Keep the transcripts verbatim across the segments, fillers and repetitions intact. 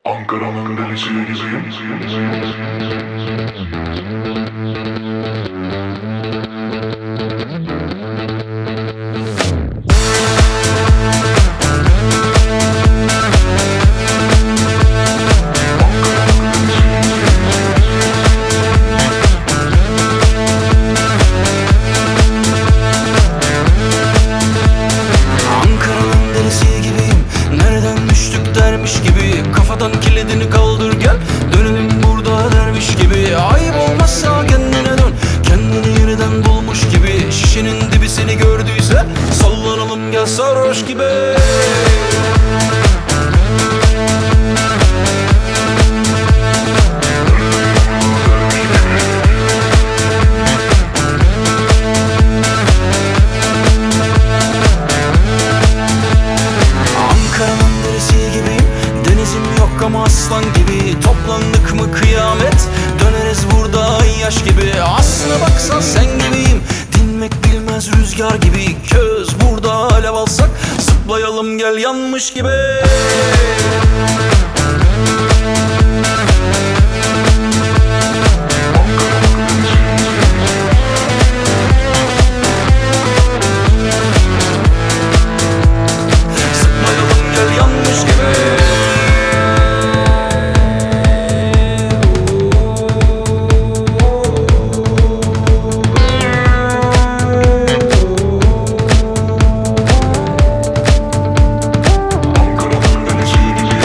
Ankara'nın delisi gibiyim. Ankara'nın delisi gibiyim. Nereden düştük dermiş gibi. Kafadan kilidini kaldır gel. Dönelim burada dermiş gibi. Ayıp olmazsa kendine dön. Kendini yeniden bulmuş gibi. Şişenin dibi seni gördüyse sallanalım gel sarhoş gibi. Ankara'nın derisi gibiyim. Denizim yok ama aslan gibi. Toplandık mı kıyamet, döneriz burada ay yaş gibi. Aslına baksan sen gibiyim. Dinmek bilmez rüzgar gibi. Köz burada alev alsak, zıplayalım gel yanmış gibi. Zıplayalım gel yanmış gibi. Ankara'nın delisi gibiyim.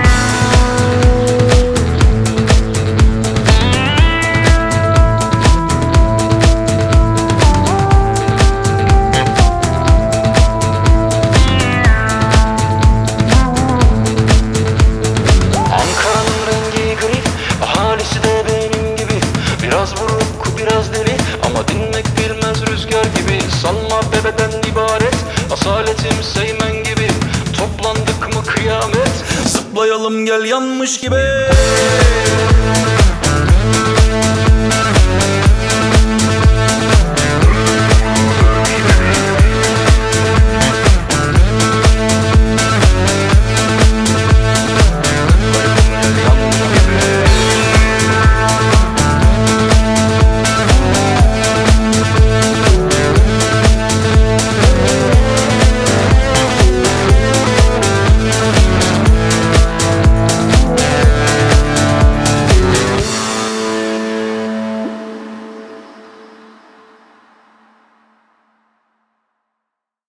Ankara'nın rengi gri, ahalisi de benim gibi. Biraz buruk, biraz deli ama dinmek bilmez rüzgar gibi. Sanma bebeden ibaret, asaletim seymen gibi. Toplandık mı kıyamet, zıplayalım gel yanmış gibi.